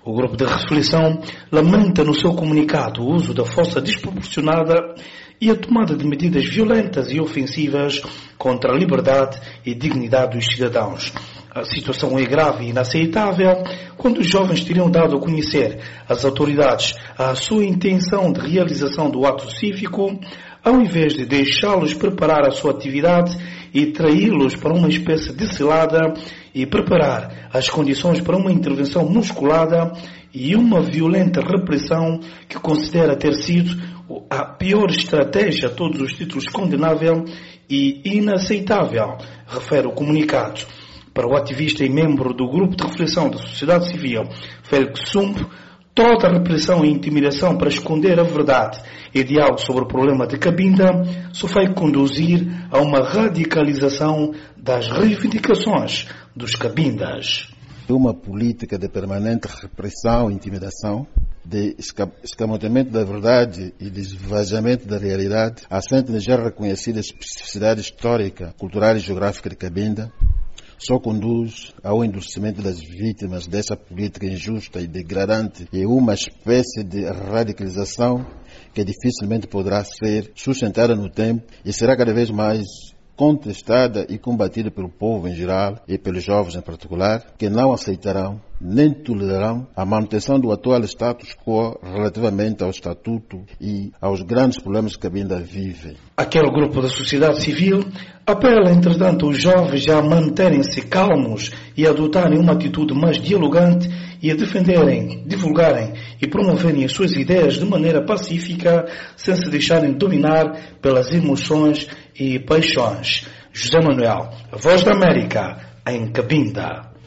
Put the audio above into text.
O grupo de reflexão lamenta no seu comunicado o uso da força desproporcionada e a tomada de medidas violentas e ofensivas contra a liberdade e dignidade dos cidadãos. A situação é grave e inaceitável quando os jovens teriam dado a conhecer às autoridades a sua intenção de realização do ato cívico, ao invés de deixá-los preparar a sua atividade e traí-los para uma espécie de cilada e preparar as condições para uma intervenção musculada e uma violenta repressão que considera ter sido a pior estratégia a todos os títulos condenável e inaceitável, refere o comunicado. Para o ativista e membro do grupo de reflexão da sociedade civil, Félix Sump, toda a repressão e intimidação para esconder a verdade e diálogo sobre o problema de Cabinda só vai conduzir a uma radicalização das reivindicações dos cabindas. Uma política de permanente repressão e intimidação, de escamotamento da verdade e de esvaziamento da realidade, assente na já reconhecida especificidade histórica, cultural e geográfica de Cabinda, só conduz ao endurecimento das vítimas dessa política injusta e degradante e uma espécie de radicalização que dificilmente poderá ser sustentada no tempo e será cada vez mais contestada e combatida pelo povo em geral e pelos jovens em particular, que não aceitarão nem tolerarão a manutenção do atual status quo relativamente ao estatuto e aos grandes problemas que Cabinda vive. Aquele grupo da sociedade civil apela, entretanto, os jovens a manterem-se calmos e a adotarem uma atitude mais dialogante e a defenderem, divulgarem e promoverem as suas ideias de maneira pacífica, sem se deixarem dominar pelas emoções e paixões. José Manuel, a Voz da América, em Cabinda.